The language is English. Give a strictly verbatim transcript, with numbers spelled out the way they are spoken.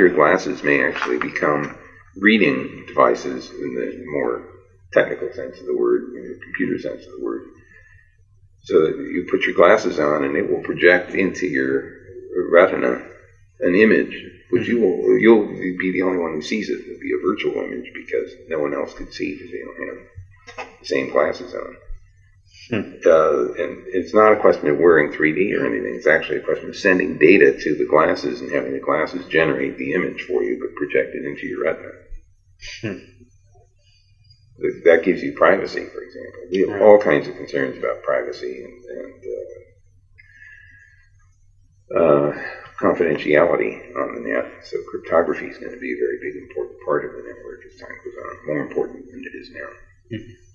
your glasses may actually become reading devices in the more technical sense of the word, in the computer sense of the word. So that you put your glasses on and it will project into your retina an image, which you will, you'll be the only one who sees it. It'll be a virtual image because no one else could see because they don't have the same glasses on. Hmm. Uh, and it's not a question of wearing three D or anything. It's actually a question of sending data to the glasses and having the glasses generate the image for you, but project it into your retina. Hmm. That gives you privacy, for example. We have all kinds of concerns about privacy and, and uh, uh, confidentiality on the net. So cryptography is going to be a very big, important part of the network as time goes on, more important than it is now. Mm-hmm.